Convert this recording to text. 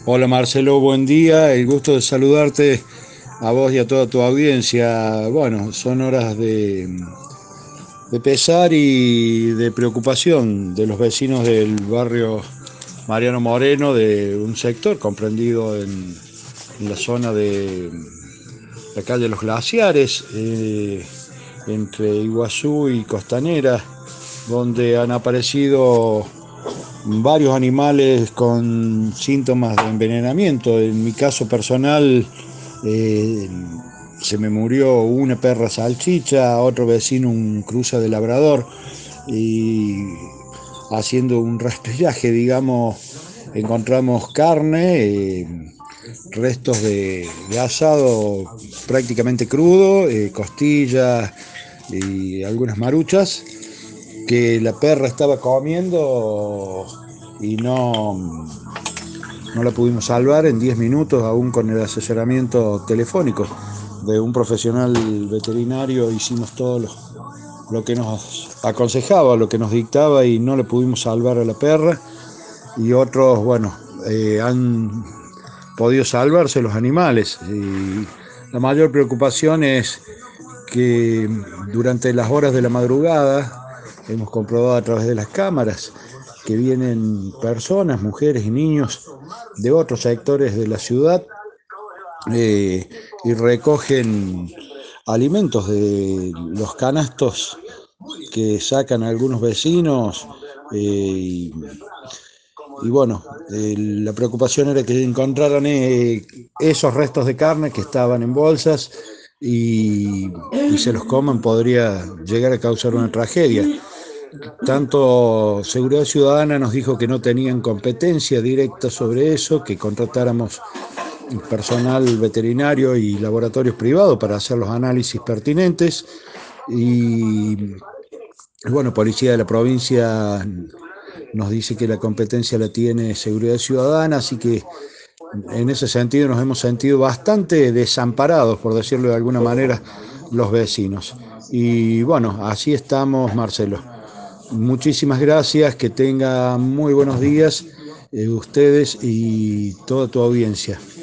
Hola Marcelo, buen día, el gusto de saludarte a vos y a toda tu audiencia. Bueno, son horas de pesar y de preocupación de los vecinos del barrio Mariano Moreno, de un sector comprendido en la zona de la calle Los Glaciares, entre Iguazú y Costanera, donde han aparecido varios animales con síntomas de envenenamiento. En mi caso personal, eh, se me murió una perra salchicha, otro vecino un cruza de labrador, y haciendo un rastrillaje, digamos, encontramos carne, restos de asado prácticamente crudo, costillas y algunas maruchas que la perra estaba comiendo y no la pudimos salvar en 10 minutos, aún con el asesoramiento telefónico de un profesional veterinario. Hicimos todo lo que nos aconsejaba, lo que nos dictaba, y no le pudimos salvar a la perra. Y otros, bueno, han podido salvarse los animales. Y la mayor preocupación es que durante las horas de la madrugada hemos comprobado a través de las cámaras que vienen personas, mujeres y niños de otros sectores de la ciudad, eh, y recogen alimentos de los canastos que sacan algunos vecinos. Y bueno, la preocupación era que encontraran esos restos de carne que estaban en bolsas y se los coman, podría llegar a causar una tragedia. Tanto Seguridad Ciudadana nos dijo que no tenían competencia directa sobre eso, que contratáramos personal veterinario y laboratorios privados para hacer los análisis pertinentes. Y bueno, Policía de la provincia nos dice que la competencia la tiene Seguridad Ciudadana, así que en ese sentido nos hemos sentido bastante desamparados, por decirlo de alguna manera, los vecinos. Y bueno, así estamos, Marcelo. Muchísimas gracias, que tengan muy buenos días, ustedes y toda tu audiencia.